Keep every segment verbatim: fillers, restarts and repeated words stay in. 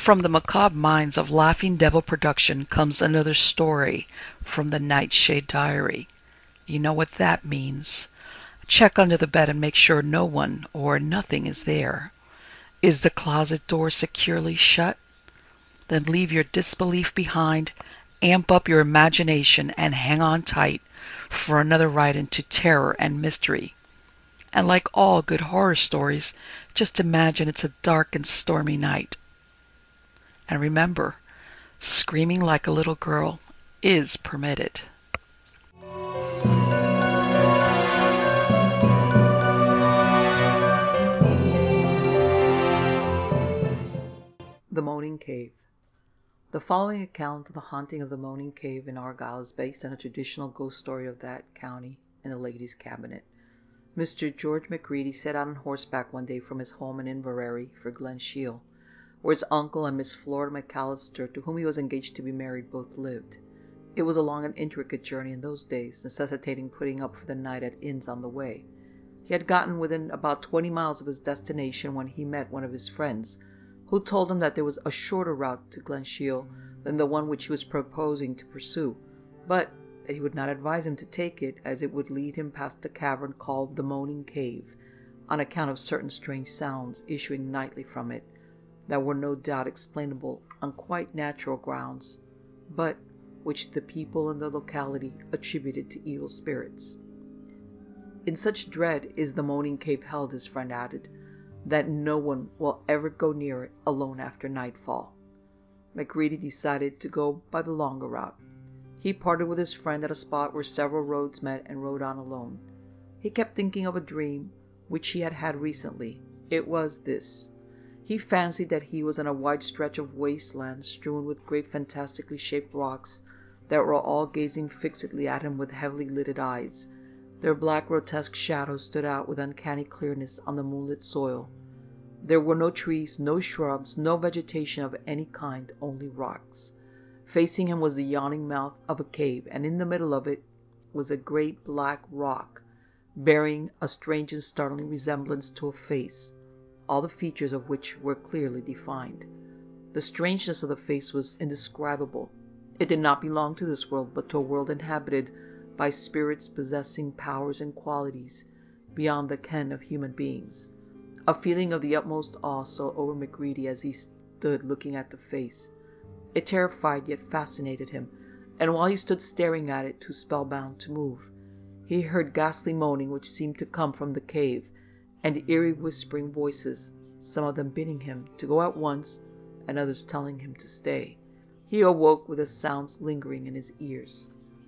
From the macabre minds of Laughing Devil Production comes another story from the Nightshade Diary. You know what that means. Check under the bed and make sure no one or nothing is there. Is the closet door securely shut? Then leave your disbelief behind, amp up your imagination, and hang on tight for another ride into terror and mystery. And like all good horror stories, just imagine it's a dark and stormy night. And remember, screaming like a little girl is permitted. The Moaning Cave. The following account of the haunting of the Moaning Cave in Argyll is based on a traditional ghost story of that county in the Ladies' Cabinet. Mister George Macready set out on horseback one day from his home in Inverary for Glen Shiel, where his uncle and Miss Flora McAllister, to whom he was engaged to be married, both lived. It was a long and intricate journey in those days, necessitating putting up for the night at inns on the way. He had gotten within about twenty miles of his destination when he met one of his friends, who told him that there was a shorter route to Glen Shiel than the one which he was proposing to pursue, but that he would not advise him to take it, as it would lead him past a cavern called the Moaning Cave, on account of certain strange sounds issuing nightly from it, that were no doubt explainable on quite natural grounds, but which the people in the locality attributed to evil spirits. In such dread is the Moaning Cave held, his friend added, that no one will ever go near it alone after nightfall. Macready decided to go by the longer route. He parted with his friend at a spot where several roads met and rode on alone. He kept thinking of a dream which he had had recently. It was this. He fancied that he was on a wide stretch of wasteland strewn with great fantastically shaped rocks that were all gazing fixedly at him with heavily lidded eyes. Their black grotesque shadows stood out with uncanny clearness on the moonlit soil. There were no trees, no shrubs, no vegetation of any kind, only rocks. Facing him was the yawning mouth of a cave, and in the middle of it was a great black rock, bearing a strange and startling resemblance to a face, all the features of which were clearly defined. The strangeness of the face was indescribable. It did not belong to this world, but to a world inhabited by spirits possessing powers and qualities beyond the ken of human beings. A feeling of the utmost awe stole over Macready as he stood looking at the face. It terrified yet fascinated him, and while he stood staring at it, too spellbound to move, he heard ghastly moaning which seemed to come from the cave, and eerie whispering voices, some of them bidding him to go at once, and others telling him to stay. He awoke with the sounds lingering in his ears.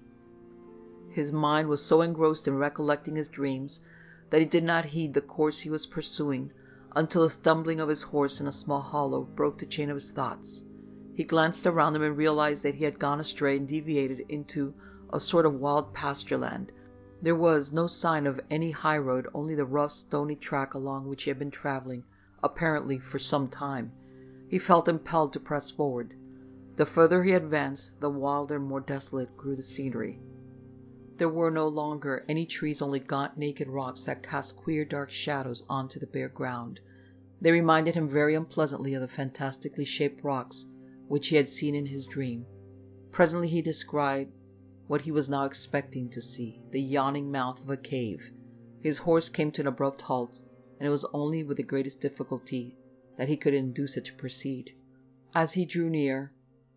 His mind was so engrossed in recollecting his dreams that he did not heed the course he was pursuing until the stumbling of his horse in a small hollow broke the chain of his thoughts. He glanced around him and realized that he had gone astray and deviated into a sort of wild pasture land. There was no sign of any high road, only the rough, stony track along which he had been traveling, apparently for some time. He felt impelled to press forward. The further he advanced, the wilder and more desolate grew the scenery. There were no longer any trees, only gaunt, naked rocks that cast queer, dark shadows onto the bare ground. They reminded him very unpleasantly of the fantastically shaped rocks which he had seen in his dream. Presently he descried what he was now expecting to see, the yawning mouth of a cave. His horse came to an abrupt halt, and it was only with the greatest difficulty that he could induce it to proceed. As he drew near,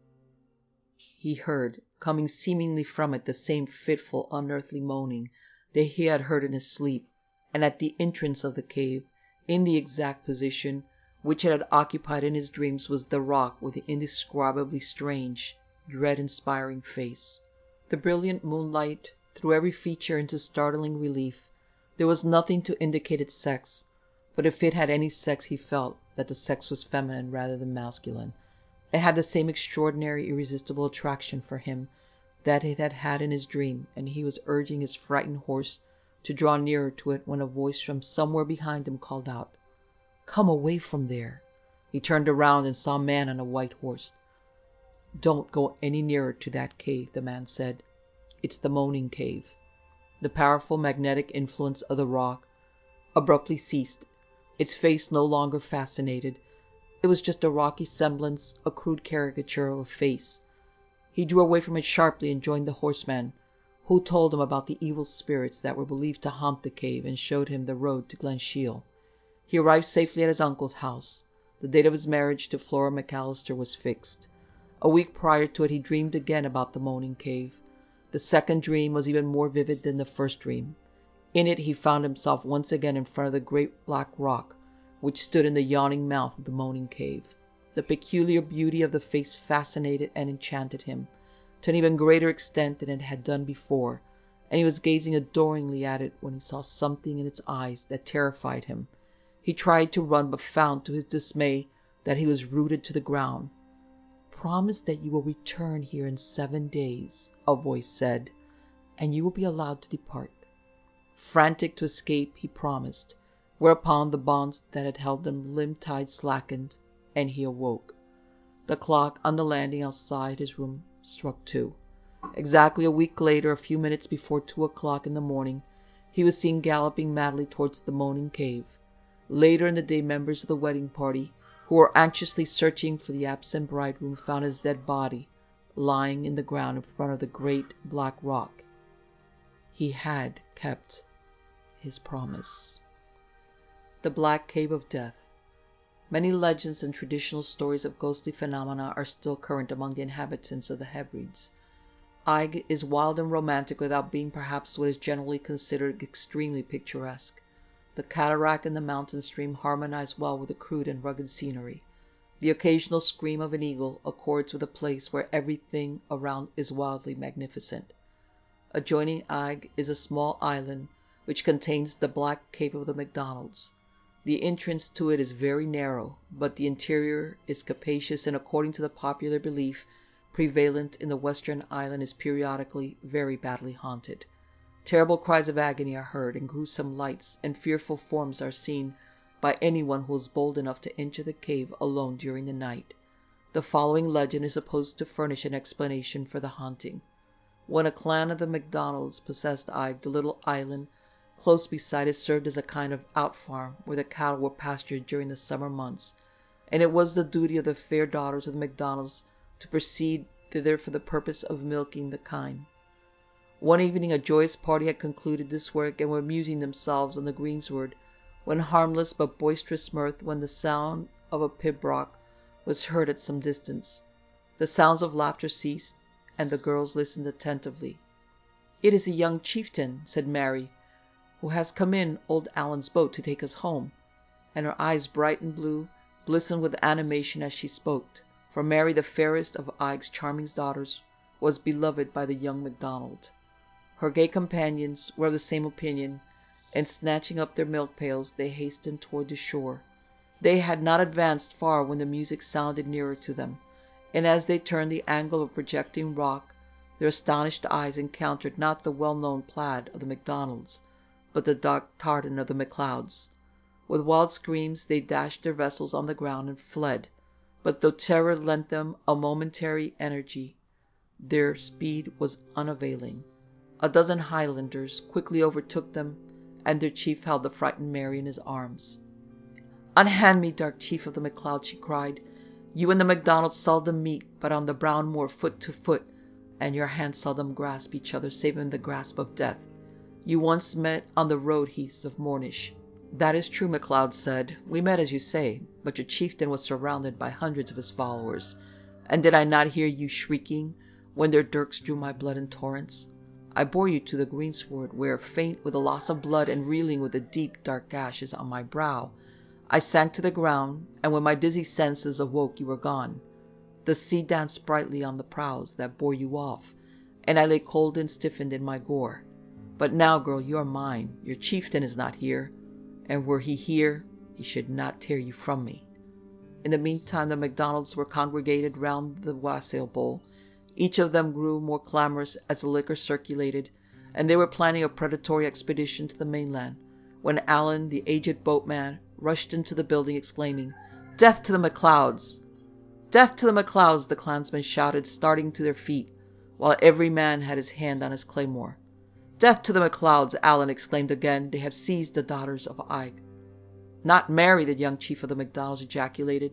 he heard, coming seemingly from it, the same fitful, unearthly moaning that he had heard in his sleep, and at the entrance of the cave, in the exact position which it had occupied in his dreams, was the rock with the indescribably strange, dread-inspiring face. The brilliant moonlight threw every feature into startling relief. There was nothing to indicate its sex, but if it had any sex, he felt that the sex was feminine rather than masculine. It had the same extraordinary, irresistible attraction for him that it had had in his dream, and he was urging his frightened horse to draw nearer to it when a voice from somewhere behind him called out, "Come away from there." He turned around and saw a man on a white horse. "Don't go any nearer to that cave," the man said. "It's the Moaning Cave." The powerful magnetic influence of the rock abruptly ceased. Its face no longer fascinated. It was just a rocky semblance, a crude caricature of a face. He drew away from it sharply and joined the horseman, who told him about the evil spirits that were believed to haunt the cave and showed him the road to Glen Shiel. He arrived safely at his uncle's house. The date of his marriage to Flora McAllister was fixed. A week prior to it he dreamed again about the Moaning Cave. The second dream was even more vivid than the first dream. In it he found himself once again in front of the great black rock, which stood in the yawning mouth of the Moaning Cave. The peculiar beauty of the face fascinated and enchanted him, to an even greater extent than it had done before, and he was gazing adoringly at it when he saw something in its eyes that terrified him. He tried to run, but found, to his dismay, that he was rooted to the ground. "Promise that you will return here in seven days," a voice said, "and you will be allowed to depart." Frantic to escape, he promised, whereupon the bonds that had held him limb-tied slackened, and he awoke. The clock on the landing outside his room struck two. Exactly a week later, a few minutes before two o'clock in the morning, he was seen galloping madly towards the Moaning Cave. Later in the day, members of the wedding party, who were anxiously searching for the absent bridegroom, found his dead body lying in the ground in front of the great black rock. He had kept his promise. The Black Cave of Death. Many legends and traditional stories of ghostly phenomena are still current among the inhabitants of the Hebrides. Eigg is wild and romantic without being perhaps what is generally considered extremely picturesque. The cataract and the mountain stream harmonize well with the crude and rugged scenery. The occasional scream of an eagle accords with a place where everything around is wildly magnificent. Adjoining Eigg is a small island which contains the Black Cave of the MacDonalds. The entrance to it is very narrow, but the interior is capacious, and according to the popular belief prevalent in the western island, is periodically very badly haunted. Terrible cries of agony are heard, and gruesome lights and fearful forms are seen by anyone who is bold enough to enter the cave alone during the night. The following legend is supposed to furnish an explanation for the haunting. When a clan of the MacDonalds possessed Eigg, the little island close beside it served as a kind of out-farm where the cattle were pastured during the summer months, and it was the duty of the fair daughters of the MacDonalds to proceed thither for the purpose of milking the kine. One evening a joyous party had concluded this work and were amusing themselves on the greensward, when harmless but boisterous mirth, when the sound of a pibroch was heard at some distance. The sounds of laughter ceased, and the girls listened attentively. "It is a young chieftain," said Mary, "who has come in old Allen's boat to take us home," and her eyes, bright and blue, glistened with animation as she spoke, for Mary, the fairest of Eigg's charming daughters, was beloved by the young MacDonald. Her gay companions were of the same opinion, and snatching up their milk pails, they hastened toward the shore. They had not advanced far when the music sounded nearer to them, and as they turned the angle of a projecting rock, their astonished eyes encountered not the well-known plaid of the MacDonalds, but the dark tartan of the MacLeods. With wild screams they dashed their vessels on the ground and fled, but though terror lent them a momentary energy, their speed was unavailing. A dozen Highlanders quickly overtook them, and their chief held the frightened Mary in his arms. "Unhand me, dark chief of the MacLeods," she cried. "You and the MacDonalds seldom meet but on the brown moor foot to foot, and your hands seldom grasp each other save in the grasp of death. You once met on the road heaths of Mournish." "That is true," MacLeod said. "We met as you say, but your chieftain was surrounded by hundreds of his followers. And did I not hear you shrieking when their dirks drew my blood in torrents? I bore you to the greensward, where, faint with the loss of blood and reeling with the deep dark gashes on my brow, I sank to the ground, and when my dizzy senses awoke you were gone. The sea danced brightly on the prows that bore you off, and I lay cold and stiffened in my gore. But now, girl, you are mine. Your chieftain is not here, and were he here, he should not tear you from me." In the meantime the MacDonalds were congregated round the wassail bowl. Each of them grew more clamorous as the liquor circulated, and they were planning a predatory expedition to the mainland, when Allen, the aged boatman, rushed into the building, exclaiming, "Death to the MacLeods!" "Death to the MacLeods!" the clansmen shouted, starting to their feet, while every man had his hand on his claymore. "Death to the MacLeods!" Allen exclaimed again. "They have seized the daughters of Eigg." "Not Mary!" the young chief of the MacDonalds ejaculated.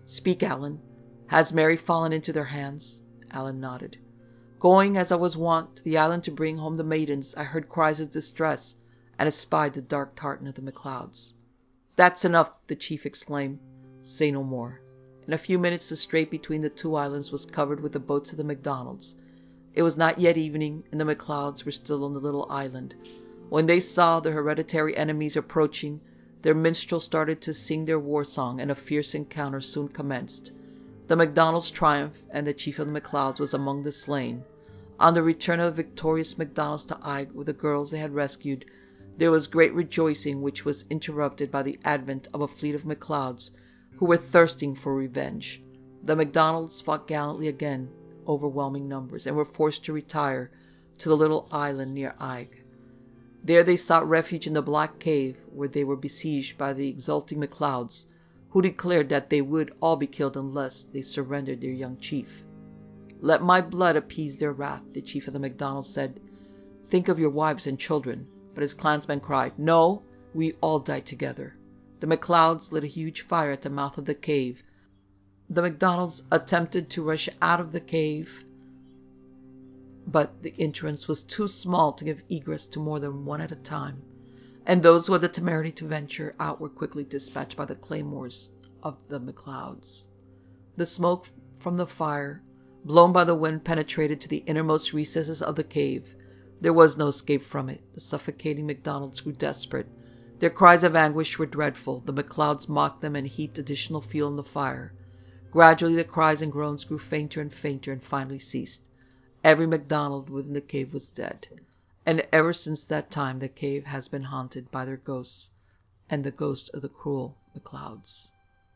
"Speak, Allan. Has Mary fallen into their hands?" Allan nodded. "Going, as I was wont, to the island to bring home the maidens, I heard cries of distress, and espied the dark tartan of the MacLeods." "That's enough!" the chief exclaimed. "Say no more." In a few minutes the strait between the two islands was covered with the boats of the MacDonalds. It was not yet evening, and the MacLeods were still on the little island. When they saw their hereditary enemies approaching, their minstrels started to sing their war song, and a fierce encounter soon commenced. The MacDonalds triumphed, and the chief of the MacLeods was among the slain. On the return of the victorious MacDonalds to Eigg with the girls they had rescued, there was great rejoicing, which was interrupted by the advent of a fleet of MacLeods who were thirsting for revenge. The MacDonalds fought gallantly again, overwhelming numbers, and were forced to retire to the little island near Eigg. There they sought refuge in the Black Cave, where they were besieged by the exulting MacLeods, who declared that they would all be killed unless they surrendered their young chief. "Let my blood appease their wrath," the chief of the MacDonalds said. "Think of your wives and children." But his clansmen cried, "No, we all die together." The MacLeods lit a huge fire at the mouth of the cave. The MacDonalds attempted to rush out of the cave, but the entrance was too small to give egress to more than one at a time, and those who had the temerity to venture out were quickly dispatched by the claymores of the MacLeods. The smoke from the fire, blown by the wind, penetrated to the innermost recesses of the cave. There was no escape from it. The suffocating MacDonalds grew desperate. Their cries of anguish were dreadful. The MacLeods mocked them and heaped additional fuel on the fire. Gradually the cries and groans grew fainter and fainter and finally ceased. Every MacDonald within the cave was dead, and ever since that time the cave has been haunted by their ghosts and the ghost of the cruel MacLeods.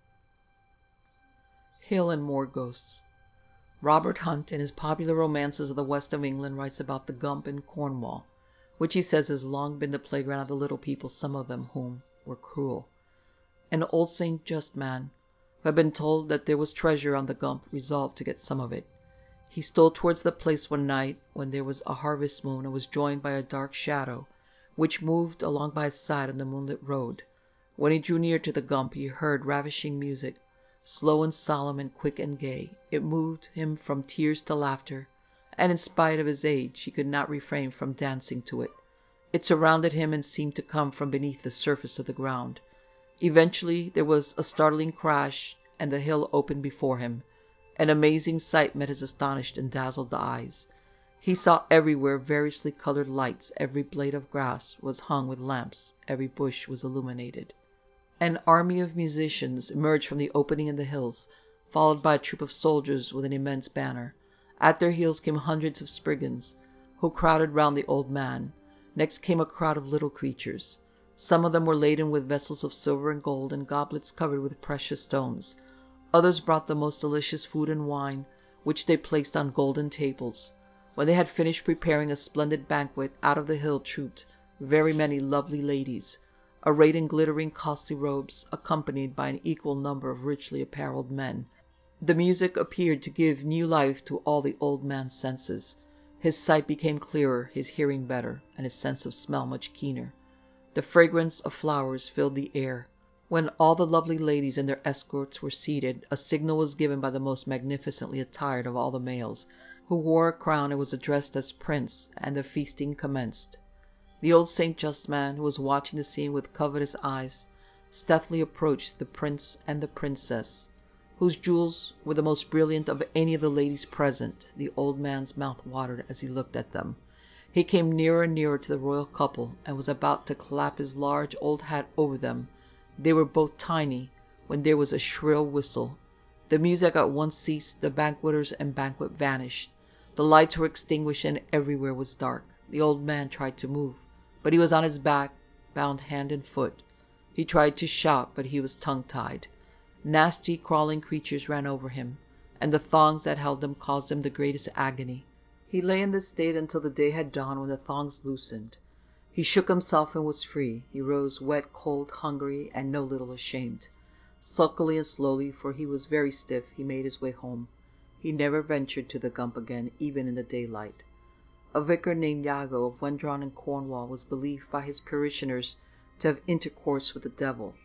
Hill and Moor Ghosts. Robert Hunt, in his popular romances of the west of England, writes about the Gump in Cornwall, which he says has long been the playground of the little people, some of them whom were cruel. An old Saint Just man, who had been told that there was treasure on the Gump, resolved to get some of it. He stole towards the place one night when there was a harvest moon, and was joined by a dark shadow, which moved along by his side on the moonlit road. When he drew near to the Gump, he heard ravishing music, slow and solemn and quick and gay. It moved him from tears to laughter, and in spite of his age he could not refrain from dancing to it. It surrounded him and seemed to come from beneath the surface of the ground. Eventually there was a startling crash, and the hill opened before him. An amazing sight met his astonished and dazzled eyes. He saw everywhere variously colored lights. Every blade of grass was hung with lamps. Every bush was illuminated. An army of musicians emerged from the opening in the hills, followed by a troop of soldiers with an immense banner. At their heels came hundreds of Spriggans, who crowded round the old man. Next came a crowd of little creatures. Some of them were laden with vessels of silver and gold, and goblets covered with precious stones. Others brought the most delicious food and wine, which they placed on golden tables. When they had finished preparing a splendid banquet, out of the hill trooped very many lovely ladies, arrayed in glittering costly robes, accompanied by an equal number of richly apparelled men. The music appeared to give new life to all the old man's senses. His sight became clearer, his hearing better, and his sense of smell much keener. The fragrance of flowers filled the air. When all the lovely ladies and their escorts were seated, a signal was given by the most magnificently attired of all the males, who wore a crown and was addressed as Prince, and the feasting commenced. The old Saint Just man, who was watching the scene with covetous eyes, stealthily approached the Prince and the Princess, whose jewels were the most brilliant of any of the ladies present. The old man's mouth watered as he looked at them. He came nearer and nearer to the royal couple, and was about to clap his large old hat over them. They were both tiny, when there was a shrill whistle. The music at once ceased, the banqueters and banquet vanished. The lights were extinguished, and everywhere was dark. The old man tried to move, but he was on his back, bound hand and foot. He tried to shout, but he was tongue-tied. Nasty, crawling creatures ran over him, and the thongs that held him caused him the greatest agony. He lay in this state until the day had dawned, when the thongs loosened. He shook himself and was free. He rose wet, cold, hungry, and no little ashamed. Sulkily and slowly, for he was very stiff, he made his way home. He never ventured to the Gump again, even in the daylight. A vicar named Iago of Wendron in Cornwall was believed by his parishioners to have intercourse with the devil.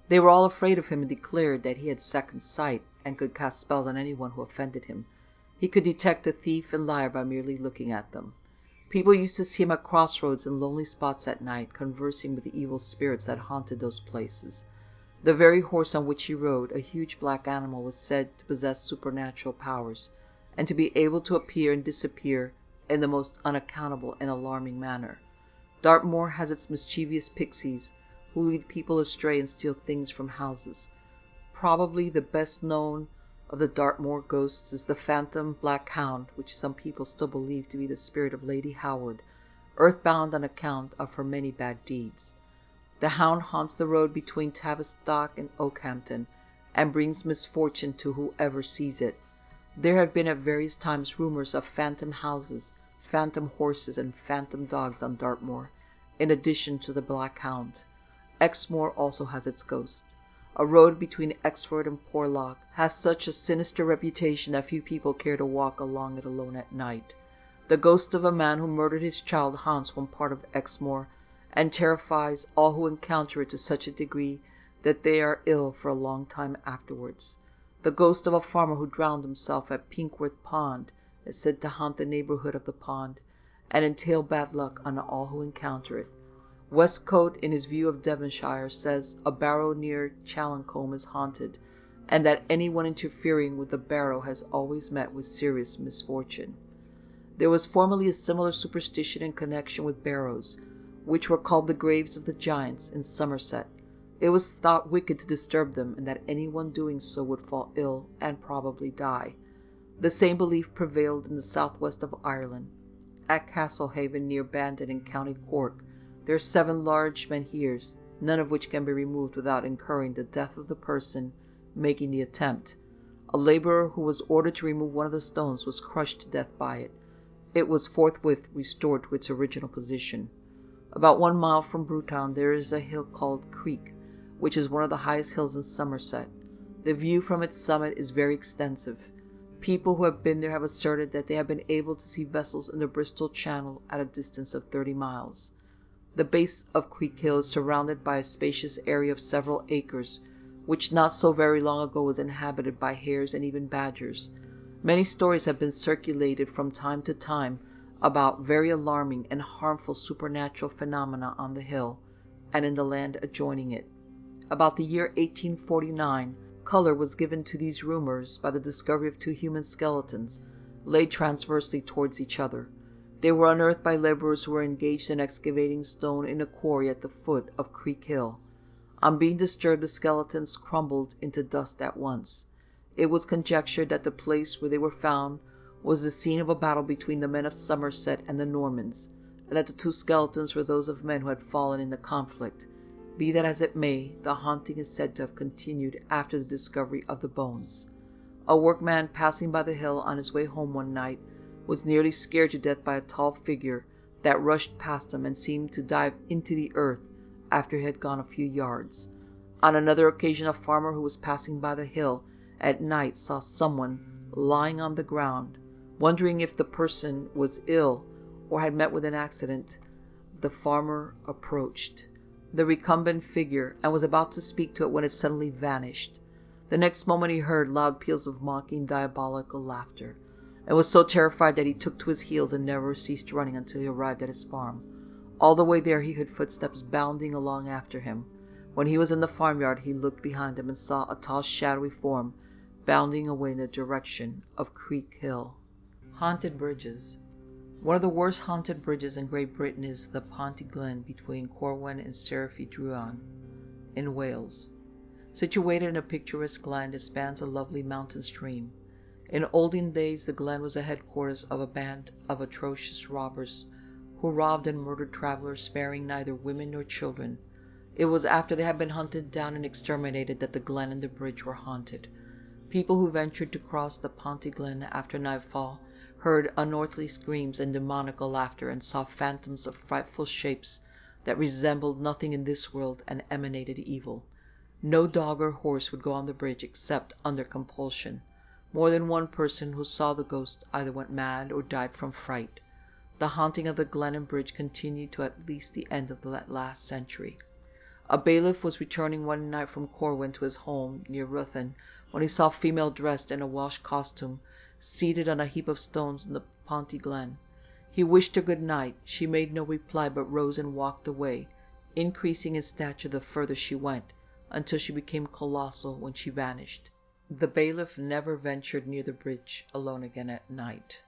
They were all afraid of him and declared that he had second sight and could cast spells on anyone who offended him. He could detect a thief and liar by merely looking at them. People used to see him at crossroads and lonely spots at night, conversing with the evil spirits that haunted those places. The very horse on which he rode, a huge black animal, was said to possess supernatural powers, and to be able to appear and disappear in the most unaccountable and alarming manner. Dartmoor has its mischievous pixies, who lead people astray and steal things from houses. Probably the best known of the Dartmoor ghosts is the phantom Black Hound, which some people still believe to be the spirit of Lady Howard, earthbound on account of her many bad deeds. The hound haunts the road between Tavistock and Okehampton, and brings misfortune to whoever sees it. There have been at various times rumors of phantom houses, phantom horses, and phantom dogs on Dartmoor, in addition to the Black Hound. Exmoor also has its ghost. A road between Exford and Porlock has such a sinister reputation that few people care to walk along it alone at night. The ghost of a man who murdered his child haunts one part of Exmoor, and terrifies all who encounter it to such a degree that they are ill for a long time afterwards. The ghost of a farmer who drowned himself at Pinkworth Pond is said to haunt the neighbourhood of the pond, and entail bad luck on all who encounter it. Westcote, in his view of Devonshire, says a barrow near Chalancombe is haunted, and that anyone interfering with the barrow has always met with serious misfortune. There was formerly a similar superstition in connection with barrows, which were called the graves of the giants, in Somerset. It was thought wicked to disturb them, and that anyone doing so would fall ill and probably die. The same belief prevailed in the southwest of Ireland. At Castlehaven, near Bandon in County Cork, there are seven large menhirs, none of which can be removed without incurring the death of the person making the attempt. A labourer who was ordered to remove one of the stones was crushed to death by it. It was forthwith restored to its original position. About one mile from Brewtown there is a hill called Creek, which is one of the highest hills in Somerset. The view from its summit is very extensive. People who have been there have asserted that they have been able to see vessels in the Bristol Channel at a distance of thirty miles. The base of Creek Hill is surrounded by a spacious area of several acres, which not so very long ago was inhabited by hares and even badgers. Many stories have been circulated from time to time about very alarming and harmful supernatural phenomena on the hill, and in the land adjoining it. About the year eighteen forty-nine, color was given to these rumors by the discovery of two human skeletons, laid transversely towards each other. They were unearthed by laborers who were engaged in excavating stone in a quarry at the foot of Creek Hill. On being disturbed, the skeletons crumbled into dust at once. It was conjectured that the place where they were found was the scene of a battle between the men of Somerset and the Normans, and that the two skeletons were those of men who had fallen in the conflict. Be that as it may, the haunting is said to have continued after the discovery of the bones. A workman passing by the hill on his way home one night was nearly scared to death by a tall figure that rushed past him and seemed to dive into the earth after he had gone a few yards. On another occasion, a farmer who was passing by the hill at night saw someone lying on the ground. Wondering if the person was ill or had met with an accident, the farmer approached the recumbent figure and was about to speak to it when it suddenly vanished. The next moment he heard loud peals of mocking, diabolical laughter, and was so terrified that he took to his heels and never ceased running until he arrived at his farm. All the way there he heard footsteps bounding along after him. When he was in the farmyard, he looked behind him and saw a tall, shadowy form bounding away in the direction of Creek Hill. Haunted bridges. One of the worst haunted bridges in Great Britain is the Pontyclun between Corwen and Cerrig y Druan in Wales. Situated in a picturesque glen, it spans a lovely mountain stream. In olden days, the glen was the headquarters of a band of atrocious robbers who robbed and murdered travelers, sparing neither women nor children. It was after they had been hunted down and exterminated that the glen and the bridge were haunted. People who ventured to cross the Pontyclun after nightfall heard unearthly screams and demoniacal laughter, and saw phantoms of frightful shapes that resembled nothing in this world and emanated evil. No dog or horse would go on the bridge except under compulsion. More than one person who saw the ghost either went mad or died from fright. The haunting of the glen and bridge continued to at least the end of the last century. A bailiff was returning one night from Corwin to his home near Ruthin, when he saw a female dressed in a Welsh costume, seated on a heap of stones in the Ponty Glen. He wished her good night. She made no reply, but rose and walked away, increasing in stature the further she went, until she became colossal when she vanished. The bailiff never ventured near the bridge alone again at night.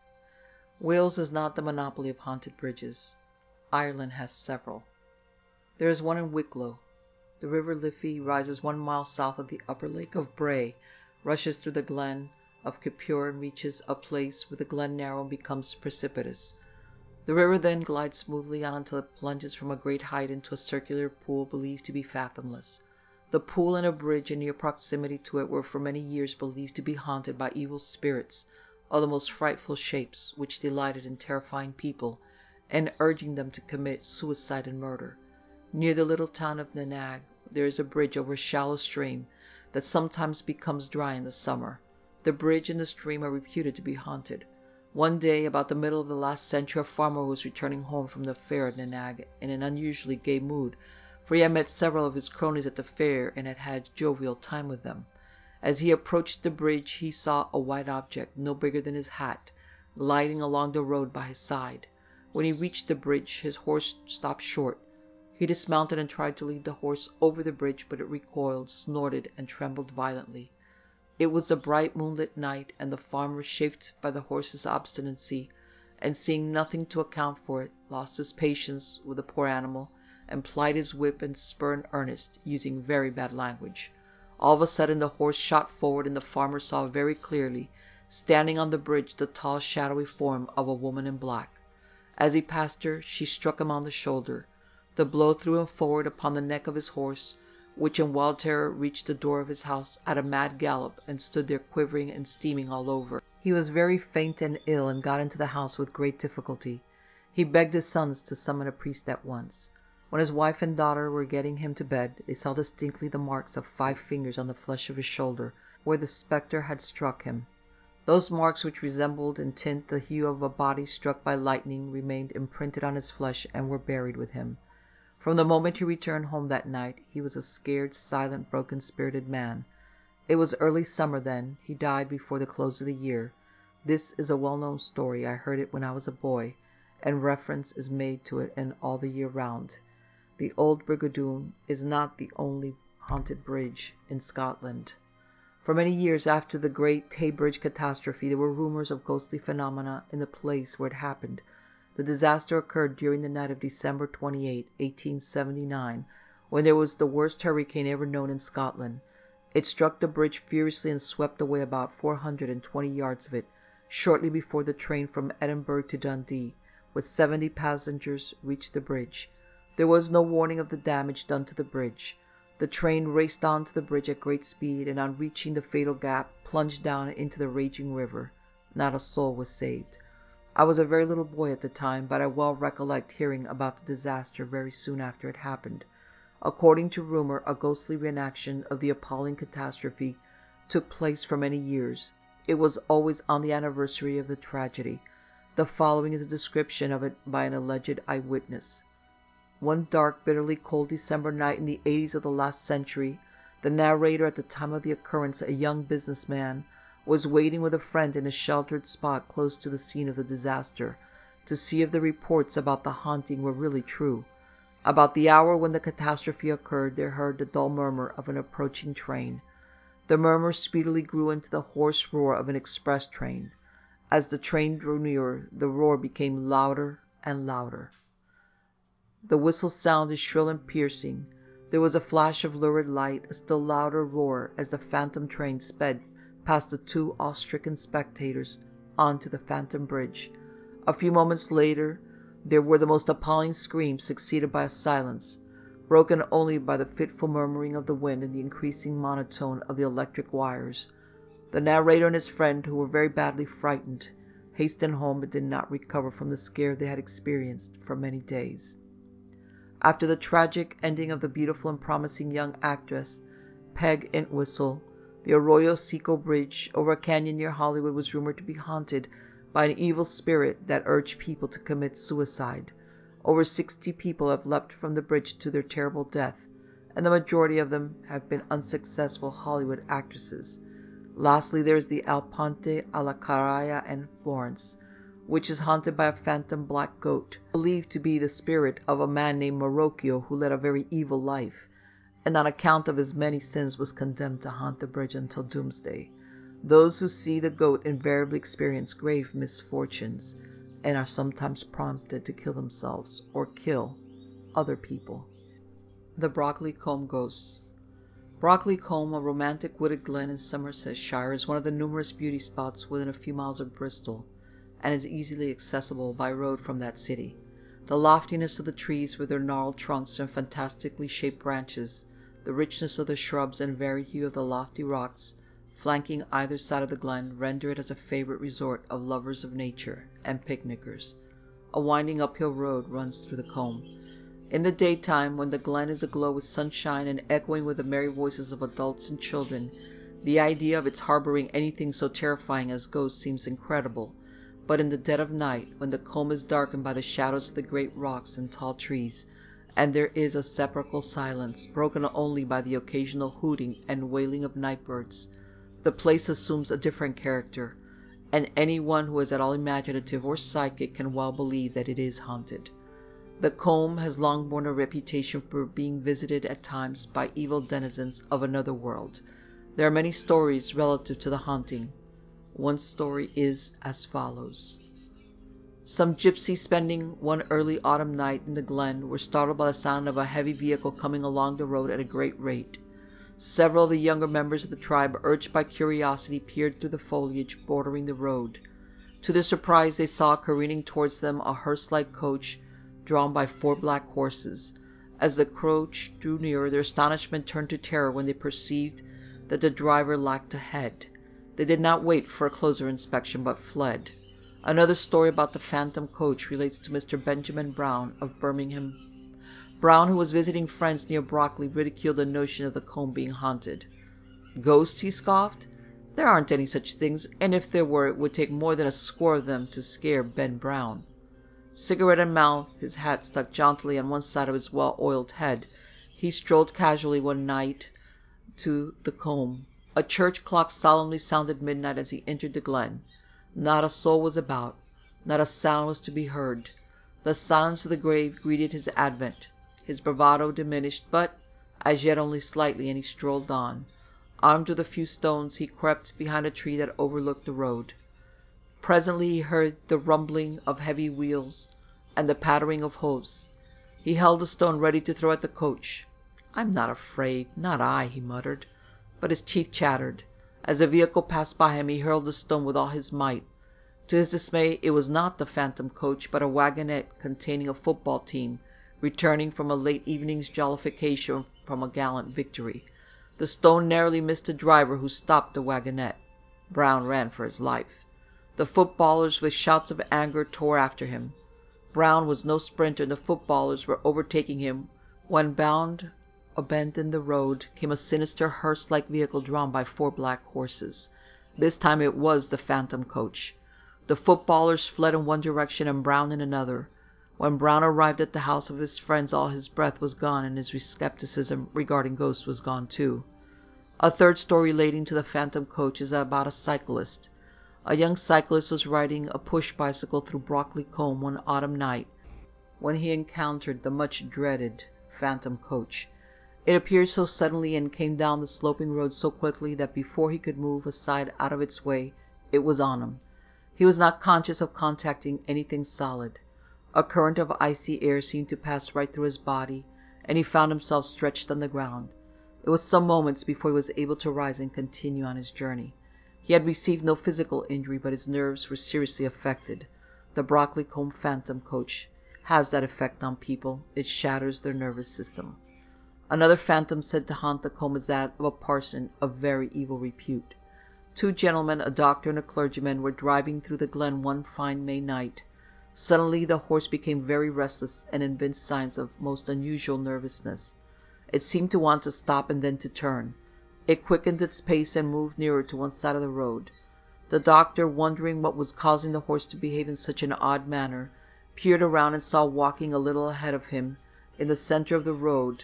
Wales is not the monopoly of haunted bridges. Ireland has several. There is one in Wicklow. The River Liffey rises one mile south of the upper lake of Bray, rushes through the glen of Kipure, and reaches a place where the glen narrows and becomes precipitous. The river then glides smoothly on until it plunges from a great height into a circular pool believed to be fathomless. The pool and a bridge in near proximity to it were for many years believed to be haunted by evil spirits of the most frightful shapes, which delighted in terrifying people and urging them to commit suicide and murder. Near the little town of Nenagh there is a bridge over a shallow stream that sometimes becomes dry in the summer. The bridge and the stream are reputed to be haunted. One day, about the middle of the last century, a farmer was returning home from the fair at Nenagh in an unusually gay mood, for he had met several of his cronies at the fair and had had jovial time with them. As he approached the bridge, he saw a white object, no bigger than his hat, gliding along the road by his side. When he reached the bridge, his horse stopped short. He dismounted and tried to lead the horse over the bridge, but it recoiled, snorted, and trembled violently. It was a bright moonlit night, and the farmer, chafed by the horse's obstinacy, and seeing nothing to account for it, lost his patience with the poor animal, and plied his whip and spur in earnest, using very bad language. All of a sudden the horse shot forward, and the farmer saw very clearly, standing on the bridge, the tall, shadowy form of a woman in black. As he passed her, she struck him on the shoulder. The blow threw him forward upon the neck of his horse, which in wild terror reached the door of his house at a mad gallop, and stood there quivering and steaming all over. He was very faint and ill, and got into the house with great difficulty. He begged his sons to summon a priest at once. When his wife and daughter were getting him to bed, they saw distinctly the marks of five fingers on the flesh of his shoulder, where the spectre had struck him. Those marks, which resembled in tint the hue of a body struck by lightning, remained imprinted on his flesh and were buried with him. From the moment he returned home that night, he was a scared, silent, broken-spirited man. It was early summer then. He died before the close of the year. This is a well-known story. I heard it when I was a boy, and reference is made to it in All the Year Round. The Old Brigadoon is not the only haunted bridge in Scotland. For many years after the great Tay Bridge catastrophe, there were rumors of ghostly phenomena in the place where it happened. The disaster occurred during the night of December twenty-eighth, eighteen seventy-nine, when there was the worst hurricane ever known in Scotland. It struck the bridge furiously and swept away about four hundred and twenty yards of it, shortly before the train from Edinburgh to Dundee, with seventy passengers, reached the bridge. There was no warning of the damage done to the bridge. The train raced on to the bridge at great speed, and on reaching the fatal gap, plunged down into the raging river. Not a soul was saved. I was a very little boy at the time, but I well recollect hearing about the disaster very soon after it happened. According to rumor, a ghostly reenaction of the appalling catastrophe took place for many years. It was always on the anniversary of the tragedy. The following is a description of it by an alleged eyewitness. One dark, bitterly cold December night in the eighties of the last century, the narrator, at the time of the occurrence a young businessman, was waiting with a friend in a sheltered spot close to the scene of the disaster, to see if the reports about the haunting were really true. About the hour when the catastrophe occurred, they heard the dull murmur of an approaching train. The murmur speedily grew into the hoarse roar of an express train. As the train drew nearer, the roar became louder and louder. The whistle sounded shrill and piercing. There was a flash of lurid light, a still louder roar, as the phantom train sped past the two awe-stricken spectators onto the phantom bridge. A few moments later, there were the most appalling screams, succeeded by a silence, broken only by the fitful murmuring of the wind and the increasing monotone of the electric wires. The narrator and his friend, who were very badly frightened, hastened home, but did not recover from the scare they had experienced for many days. After the tragic ending of the beautiful and promising young actress, Peg Entwistle, the Arroyo Seco Bridge over a canyon near Hollywood was rumored to be haunted by an evil spirit that urged people to commit suicide. Over sixty people have leapt from the bridge to their terrible death, and the majority of them have been unsuccessful Hollywood actresses. Lastly, there is the El Ponte alla Caraya in Florence, which is haunted by a phantom black goat, believed to be the spirit of a man named Marocchio who led a very evil life, and on account of his many sins was condemned to haunt the bridge until doomsday. Those who see the goat invariably experience grave misfortunes and are sometimes prompted to kill themselves or kill other people. The Brockley Combe Ghosts. Brockley Combe, a romantic wooded glen in Somersetshire, is one of the numerous beauty spots within a few miles of Bristol, and is easily accessible by road from that city. The loftiness of the trees with their gnarled trunks and fantastically shaped branches, the richness of the shrubs and varied hue of the lofty rocks flanking either side of the glen render it as a favorite resort of lovers of nature and picnickers. A winding uphill road runs through the combe. In the daytime, when the glen is aglow with sunshine and echoing with the merry voices of adults and children, the idea of its harboring anything so terrifying as ghosts seems incredible. But in the dead of night, when the combe is darkened by the shadows of the great rocks and tall trees, and there is a sepulchral silence, broken only by the occasional hooting and wailing of night birds, the place assumes a different character, and any one who is at all imaginative or psychic can well believe that it is haunted. The combe has long borne a reputation for being visited at times by evil denizens of another world. There are many stories relative to the haunting. One story is as follows. Some gypsies spending one early autumn night in the glen were startled by the sound of a heavy vehicle coming along the road at a great rate. Several of the younger members of the tribe, urged by curiosity, peered through the foliage bordering the road. To their surprise, they saw careening towards them a hearse-like coach drawn by four black horses. As the coach drew nearer, their astonishment turned to terror when they perceived that the driver lacked a head. They did not wait for a closer inspection, but fled. Another story about the phantom coach relates to Mister Benjamin Brown of Birmingham. Brown, who was visiting friends near Brockley, ridiculed the notion of the combe being haunted. "Ghosts?" he scoffed. "There aren't any such things, and if there were, it would take more than a score of them to scare Ben Brown." Cigarette in mouth, his hat stuck jauntily on one side of his well-oiled head, he strolled casually one night to the combe. A church clock solemnly sounded midnight as he entered the glen. Not a soul was about. Not a sound was to be heard. The silence of the grave greeted his advent. His bravado diminished, but as yet only slightly, and he strolled on. Armed with a few stones, he crept behind a tree that overlooked the road. Presently he heard the rumbling of heavy wheels and the pattering of hoofs. He held a stone ready to throw at the coach. "I'm not afraid, not I," he muttered, but his teeth chattered. As the vehicle passed by him, he hurled the stone with all his might. To his dismay, it was not the phantom coach, but a wagonette containing a football team, returning from a late evening's jollification from a gallant victory. The stone narrowly missed the driver, who stopped the wagonette. Brown ran for his life. The footballers, with shouts of anger, tore after him. Brown was no sprinter, and the footballers were overtaking him when, bound a bend in the road, came a sinister hearse-like vehicle drawn by four black horses. This time it was the phantom coach. The footballers fled in one direction and Brown in another. When Brown arrived at the house of his friends, all his breath was gone, and his skepticism regarding ghosts was gone too. A third story relating to the phantom coach is about a cyclist. A young cyclist was riding a push bicycle through Brockley Combe one autumn night when he encountered the much dreaded phantom coach. It appeared so suddenly and came down the sloping road so quickly that before he could move aside out of its way, it was on him. He was not conscious of contacting anything solid. A current of icy air seemed to pass right through his body, and he found himself stretched on the ground. It was some moments before he was able to rise and continue on his journey. He had received no physical injury, but his nerves were seriously affected. The Brockley Combe phantom coach has that effect on people. It shatters their nervous system. Another phantom said to haunt the combe is that of a parson of very evil repute. Two gentlemen, a doctor and a clergyman, were driving through the glen one fine May night. Suddenly the horse became very restless and evinced signs of most unusual nervousness. It seemed to want to stop and then to turn. It quickened its pace and moved nearer to one side of the road. The doctor, wondering what was causing the horse to behave in such an odd manner, peered around and saw walking a little ahead of him, in the center of the road,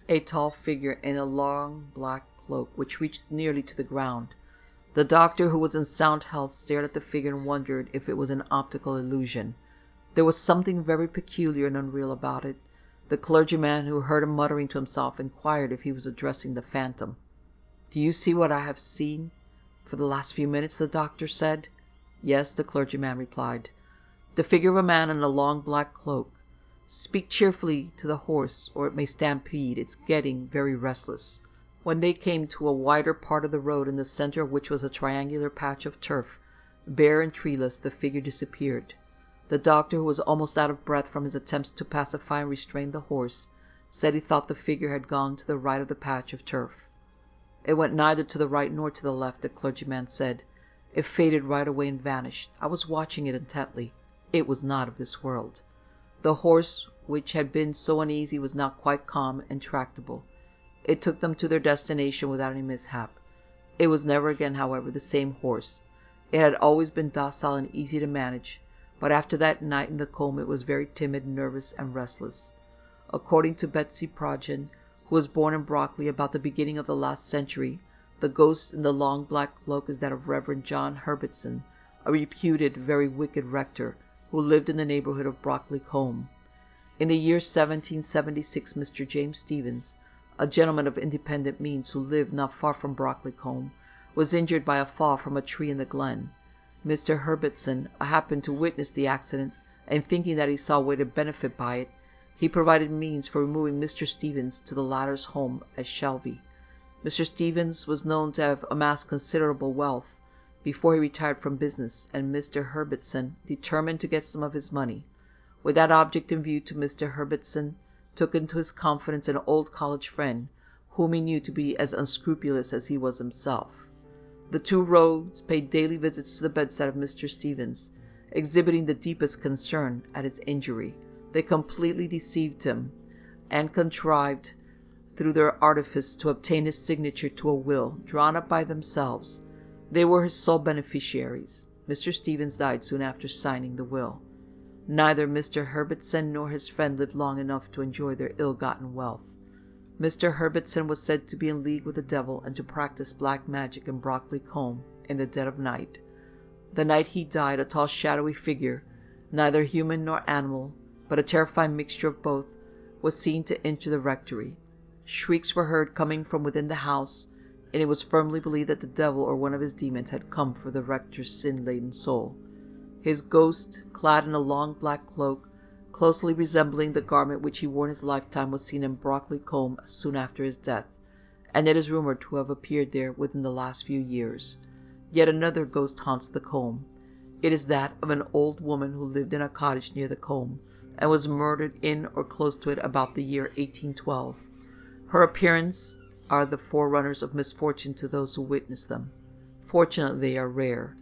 a tall figure in a long black cloak which reached nearly to the ground. The doctor, who was in sound health, stared at the figure and wondered if it was an optical illusion. There was something very peculiar and unreal about it. The clergyman, who heard him muttering to himself, inquired if he was addressing the phantom. "Do you see what I have seen for the last few minutes?" the doctor said. "Yes," the clergyman replied. "The figure of a man in a long black cloak. Speak cheerfully to the horse, or it may stampede. It's getting very restless." When they came to a wider part of the road, in the center of which was a triangular patch of turf, bare and treeless, the figure disappeared. The doctor, who was almost out of breath from his attempts to pacify and restrain the horse, said he thought the figure had gone to the right of the patch of turf. "It went neither to the right nor to the left," the clergyman said. "It faded right away and vanished. I was watching it intently. It was not of this world." The horse, which had been so uneasy, was now quite calm and tractable. It took them to their destination without any mishap. It was never again, however, the same horse. It had always been docile and easy to manage, but after that night in the combe it was very timid, nervous, and restless. According to Betsy Progen, who was born in Brockley about the beginning of the last century, the ghost in the long black cloak is that of Reverend John Herbertson, a reputed very wicked rector, who lived in the neighborhood of Brockley Combe. In the year seventeen seventy-six, Mister James Stevens, a gentleman of independent means who lived not far from Brockley Combe, was injured by a fall from a tree in the glen. Mister Herbertson happened to witness the accident, and thinking that he saw a way to benefit by it, he provided means for removing Mister Stevens to the latter's home at Shelby. Mister Stevens was known to have amassed considerable wealth before he retired from business, and Mister Herbertson determined to get some of his money. With that object in view, to Mister Herbertson took into his confidence an old college friend, whom he knew to be as unscrupulous as he was himself. The two rogues paid daily visits to the bedside of Mister Stevens, exhibiting the deepest concern at his injury. They completely deceived him, and contrived, through their artifice, to obtain his signature to a will, drawn up by themselves. They were his sole beneficiaries. Mister Stevens died soon after signing the will. Neither Mister Herbertson nor his friend lived long enough to enjoy their ill-gotten wealth. Mister Herbertson was said to be in league with the devil and to practice black magic in Brockley Combe in the dead of night. The night he died, a tall shadowy figure, neither human nor animal, but a terrifying mixture of both, was seen to enter the rectory. Shrieks were heard coming from within the house, and it was firmly believed that the devil or one of his demons had come for the rector's sin-laden soul. His ghost, clad in a long black cloak, closely resembling the garment which he wore in his lifetime, was seen in Brockley Combe soon after his death, and it is rumoured to have appeared there within the last few years. Yet another ghost haunts the combe. It is that of an old woman who lived in a cottage near the combe, and was murdered in or close to it about the year eighteen twelve. Her appearance are the forerunners of misfortune to those who witness them. Fortunately, they are rare.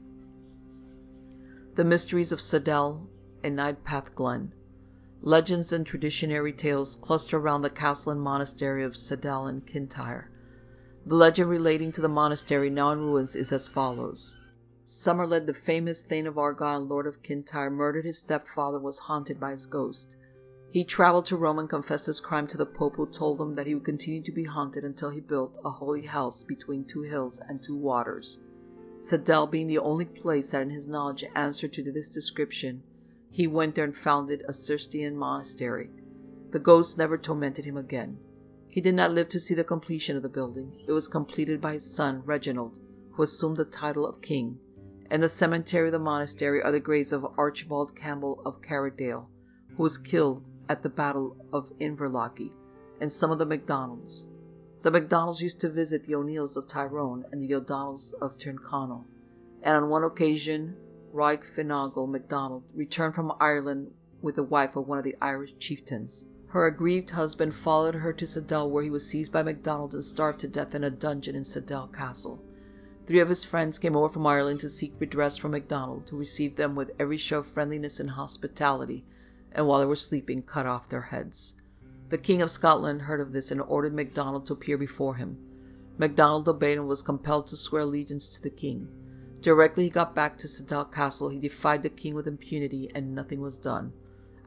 The mysteries of Sadell and Nidpath Glen. Legends and traditionary tales cluster around the castle and monastery of Sadell in Kintyre. The legend relating to the monastery, now in ruins, is as follows. Somerled, the famous Thane of Argyll and Lord of Kintyre, murdered his stepfather, and was haunted by his ghost. He travelled to Rome and confessed his crime to the Pope, who told him that he would continue to be haunted until he built a holy house between two hills and two waters. Sadell being the only place that in his knowledge answered to this description, he went there and founded a Cistercian monastery. The ghost never tormented him again. He did not live to see the completion of the building. It was completed by his son, Reginald, who assumed the title of king. In the cemetery of the monastery are the graves of Archibald Campbell of Carradale, who was killed at the Battle of Inverlochy, and some of the MacDonalds. The MacDonalds used to visit the O'Neills of Tyrone and the O'Donnells of Tyrconnell, and on one occasion Roig Finaggle MacDonald returned from Ireland with the wife of one of the Irish chieftains. Her aggrieved husband followed her to Sadell, where he was seized by MacDonald and starved to death in a dungeon in Sadell Castle. Three of his friends came over from Ireland to seek redress from MacDonald, who received them with every show of friendliness and hospitality, and while they were sleeping cut off their heads. The King of Scotland heard of this and ordered MacDonald to appear before him. MacDonald obeyed and was compelled to swear allegiance to the king. Directly he got back to Sadell Castle, he defied the king with impunity, and nothing was done.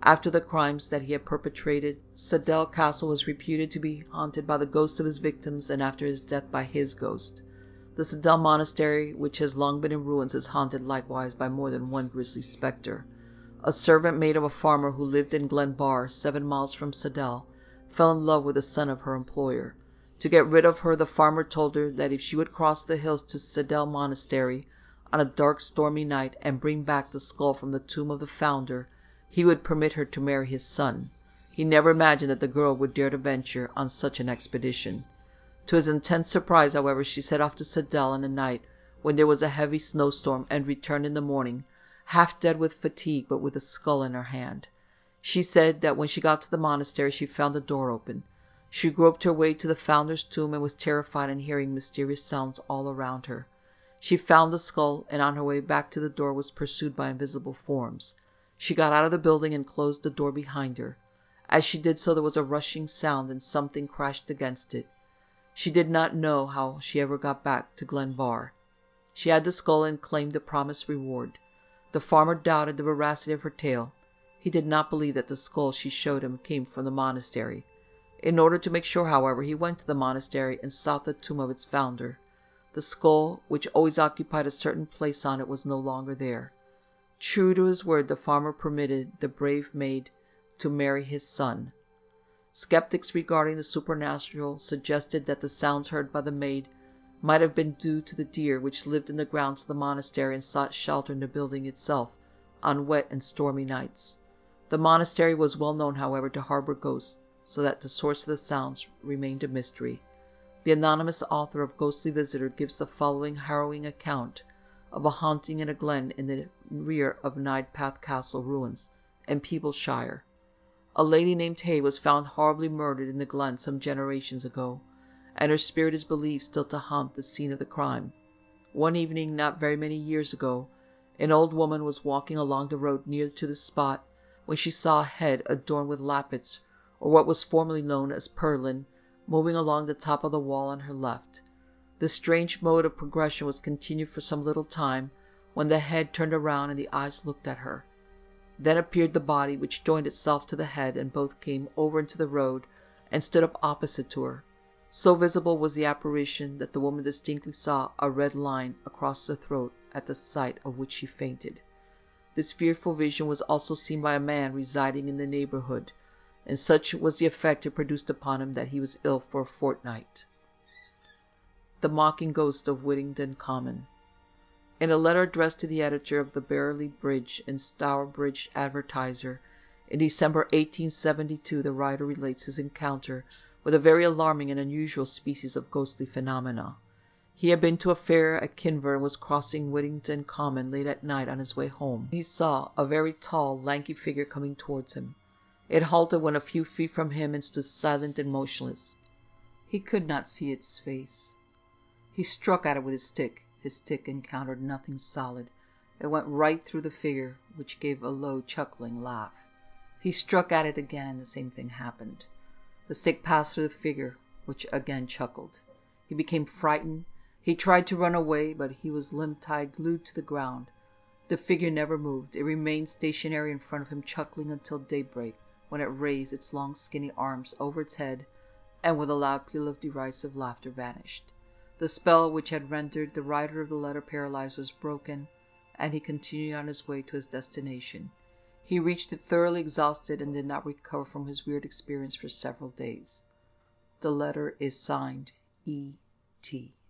After the crimes that he had perpetrated, Sadell Castle was reputed to be haunted by the ghosts of his victims, and after his death by his ghost. The Sadell Monastery, which has long been in ruins, is haunted likewise by more than one grisly spectre. A servant maid of a farmer who lived in Glen Bar, seven miles from Sadell, fell in love with the son of her employer. To get rid of her, the farmer told her that if she would cross the hills to Sadell Monastery on a dark, stormy night and bring back the skull from the tomb of the founder, he would permit her to marry his son. He never imagined that the girl would dare to venture on such an expedition. To his intense surprise, however, she set off to Sadell in the night when there was a heavy snowstorm, and returned in the morning, half dead with fatigue, but with a skull in her hand. She said that when she got to the monastery she found the door open. She groped her way to the founder's tomb and was terrified on hearing mysterious sounds all around her. She found the skull, and on her way back to the door was pursued by invisible forms. She got out of the building and closed the door behind her. As she did so there was a rushing sound and something crashed against it. She did not know how she ever got back to Glen Bar. She had the skull and claimed the promised reward. The farmer doubted the veracity of her tale. He did not believe that the skull she showed him came from the monastery. In order to make sure, however, he went to the monastery and sought the tomb of its founder. The skull, which always occupied a certain place on it, was no longer there. True to his word, the farmer permitted the brave maid to marry his son. Skeptics regarding the supernatural suggested that the sounds heard by the maid might have been due to the deer which lived in the grounds of the monastery and sought shelter in the building itself on wet and stormy nights. The monastery was well known, however, to harbor ghosts, so that the source of the sounds remained a mystery. The anonymous author of Ghostly Visitor gives the following harrowing account of a haunting in a glen in the rear of Nidpath Castle ruins in Peeblesshire. A lady named Hay was found horribly murdered in the glen some generations ago, and her spirit is believed still to haunt the scene of the crime. One evening, not very many years ago, an old woman was walking along the road near to the spot when she saw a head adorned with lappets, or what was formerly known as purlin, moving along the top of the wall on her left. This strange mode of progression was continued for some little time, when the head turned around and the eyes looked at her. Then appeared the body, which joined itself to the head, and both came over into the road and stood up opposite to her. So visible was the apparition that the woman distinctly saw a red line across the throat, at the sight of which she fainted. This fearful vision was also seen by a man residing in the neighbourhood, and such was the effect it produced upon him that he was ill for a fortnight. The Mocking Ghost of Whittington Common. In a letter addressed to the editor of the Barley Bridge and Stourbridge Advertiser in December eighteen seventy-two, the writer relates his encounter with a very alarming and unusual species of ghostly phenomena. He had been to a fair at Kinver and was crossing Whittington Common late at night on his way home. He saw a very tall, lanky figure coming towards him. It halted when a few feet from him and stood silent and motionless. He could not see its face. He struck at it with his stick. His stick encountered nothing solid. It went right through the figure, which gave a low, chuckling laugh. He struck at it again, and the same thing happened. The stick passed through the figure, which again chuckled. He became frightened. He tried to run away, but he was limp-tied, glued to the ground. The figure never moved. It remained stationary in front of him, chuckling until daybreak, when it raised its long skinny arms over its head, and with a loud peal of derisive laughter vanished. The spell which had rendered the writer of the letter paralyzed was broken, and he continued on his way to his destination. He reached it thoroughly exhausted and did not recover from his weird experience for several days. The letter is signed E T